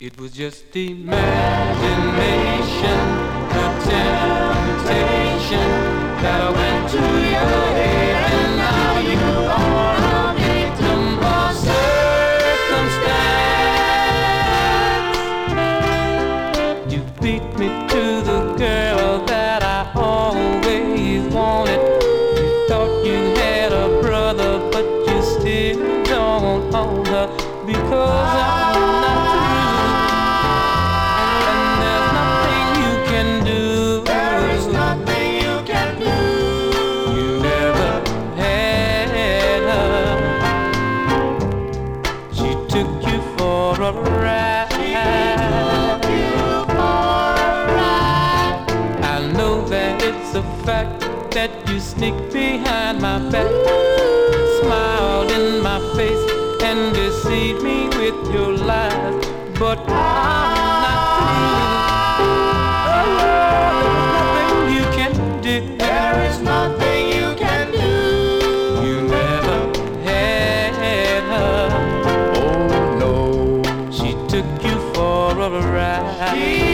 It was just imagination, the temptation that I went to your head, and now you are a victim of circumstance. You beat me to the girl that I always wanted. You thought you had a brother, but you still don't own her, because I'm not through. The fact that you sneak behind my back, smiled in my face and deceived me with your lies, but I'm not through. Oh, there's nothing you can do. There is nothing you can do. You never had her. Oh no, she took you for a ride.